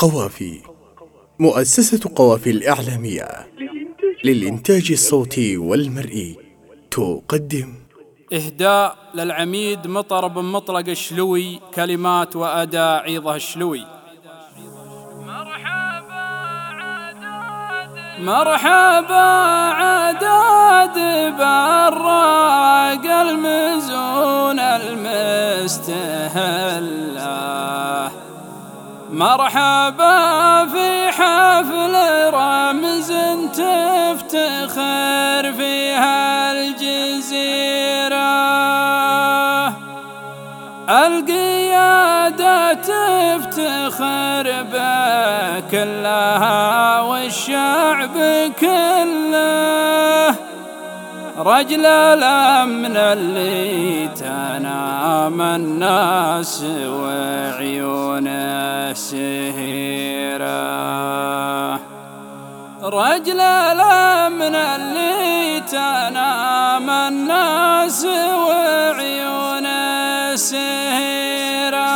قوافي. مؤسسة قوافي الإعلامية للإنتاج الصوتي والمرئي تقدم إهداء للعميد مطر بن مطلق الشلوي، كلمات وأداء عيضه الشلوي. مرحبا عداد براق المزون المستهله، مرحبا في حفل رمز تفتخر فيها الجزيرة، القيادة تفتخر بكلها والشعب كله، رجل الأمن اللي تنام الناس وعيونه سهيرة، رجل الأمن اللي تنام الناس وعيونه سهيرة.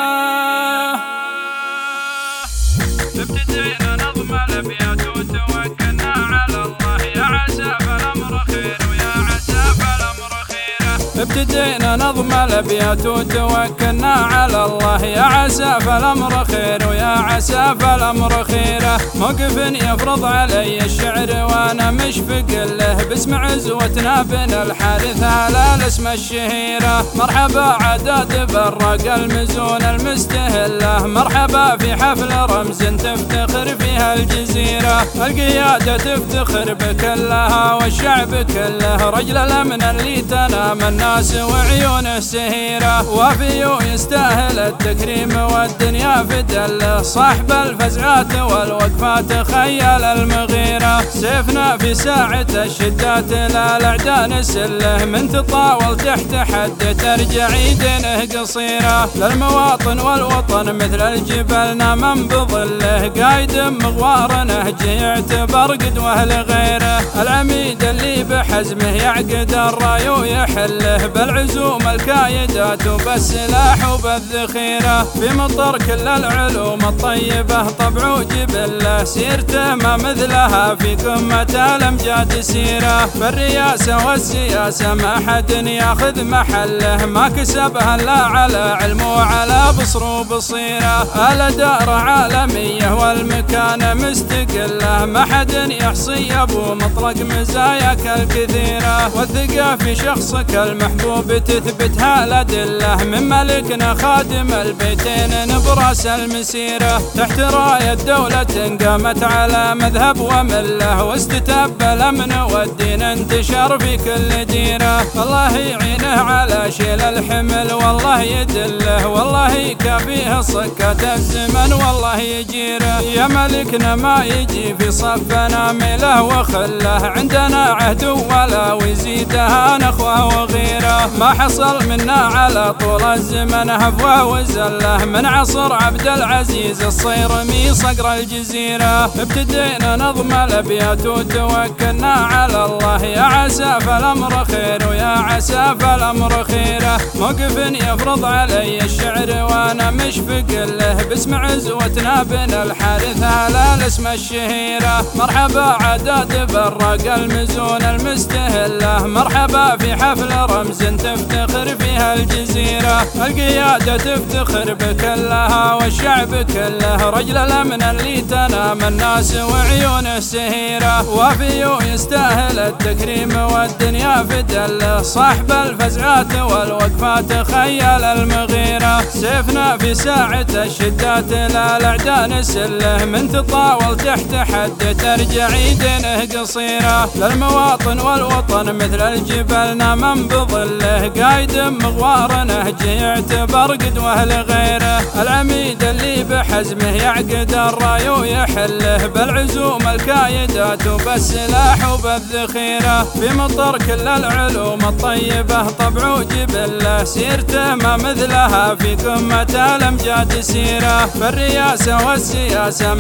ابتدينا نظم الأبيات وتوكلنا على الله، يا عسى فالأمر خير ويا عسى فالأمر خيره. ابتدينا نظم الأبيات وتوكلنا على الله، يا عسى فالأمر خير ويا عسى فالأمر خيره. موقف يفرض علي الشعر وانا مشفق له، باسم عزوتنا بن الحارث على الاسم الشهيره. مرحبا عداد براق المزون المستهله، مرحبا في حفل رمز تفتخر فيها الجزيره، القياده تفتخر بكلها والشعب كله، رجل الامن اللي تنام الناس وعيونه سهيره. وفي يستاهل التكريم والدنيا في دله، صاحب الفزعات والوقفات خيال المغيرة، سيفنا في ساعة الشدات لا الأعداء نسله، من تطاول تحت حد ترجع يدينه قصيرة، للمواطن والوطن مثل الجبل نام بظله، قايد مغوار نهج يعتبر قدوة لغيره، العميد اللي بحزمه يعقد الراي ويحله، بالعزوم الكايدات وبالسلاح وبالذخيرة، في مطر كل العلوم الطيبة طبع وجبله، سيرته ما مثلها في قمة الأمجاد سيرة، بالرياسة والسياسة ما حد ياخذ محله، ما كسبها إلا على علم وعلى بصر وبصيرة، الإدارة عالمية والمكانة مستقلة، ما حد يحصي أبو مطلق مزاياك الكثيرة، والثقة في شخصك المحبوب تثبتها الأدلة، من ملكنا خادم البيتين نبراس المسيرة، تحت راية دولة قامت على مذهب ومله، واستتب الأمن والدين انتشر في كل ديرة، الله يعينه على شيل الحمل والله يدله، والله يكافيه صكة الزمن والله يجيره، يا ملكنا ما يجي في صفنا ميله وخله، عندنا عهد ولا ويزيدها نخوة وغيره، ما حصل منا على طول الزمن هفوة وزله، من عصر عبد العزيز الصيرمي صقر الجزيرة، ابتدينا نظم الأبيات وتوكلنا على الله، يا عسى فالأمر خير ويا عسى فالأمر خيره. موقف يفرض علي الشعر وانا مشفق له، باسم عزوتنا بن الحارث على الاسم الشهيره، مرحبا عداد براق المزون المستهله، مرحبا في حفل رمز تفتخر فيها الجزيره، القياده تفتخر بكلها والشعب كله، رجل الامن اللي تنام الناس وعيونه سهيره، وفي يستاهل التكريم والدنيا في دله، صاحب الفزعات والوقفات خيال المغيره، سيفنا في ساعة الشدات لا الأعداء نسله، من تطاول تحت حد ترجع يدينه قصيره، للمواطن والوطن مثل الجبل نام بظله، قايد مغوار نهج يعتبر قدوة لغيره، العميد اللي بحزمه يعقد الراي ويحله، بالعزوم الكايدات وبالسلاح وبالذخيرة، في مطر كل العلوم الطيبة طبع وجبله، سيرته ما مثلها في قمة الأمجاد سيرة، بالرياسة والسياسة ما حد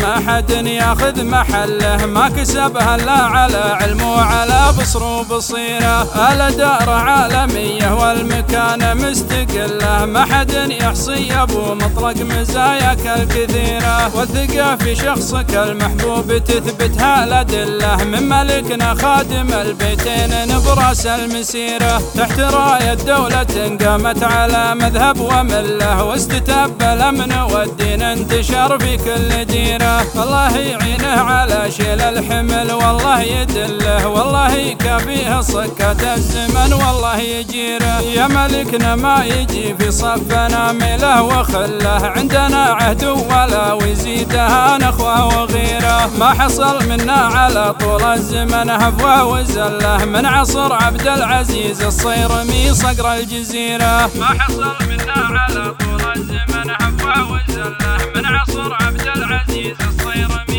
حد ياخذ محله، ما كسبها الا على علم وعلى بصر وبصيره. الاداره عالميه والمكانه مستقله، ما حد يحصي ابو مطلق مزاياك الكثيره. والثقه في شخصك المحبوب تثبتها الادله، من ملكنا خادم البيتين نبراس المسيره. تحت رايه دولة قامت على مذهب ومله، واستتب الامن والدين انتشر في كل ديره. الله يعينه على شيل الحمل والله يدله، والله يكافيه صكة الزمن والله يجيره. يا ملكنا ما يجي في صفنا ميله وخله، عندنا عهد ولا ويزيدها نخوه وغيره. ما حصل منا على طول الزمن هفوه وزله، من عصر عبد العزيز الصيرمي صقر الجزيرة. ما حصل منا على طول الزمن هفوه وزله، من عصر عبد العزيز الصيرمي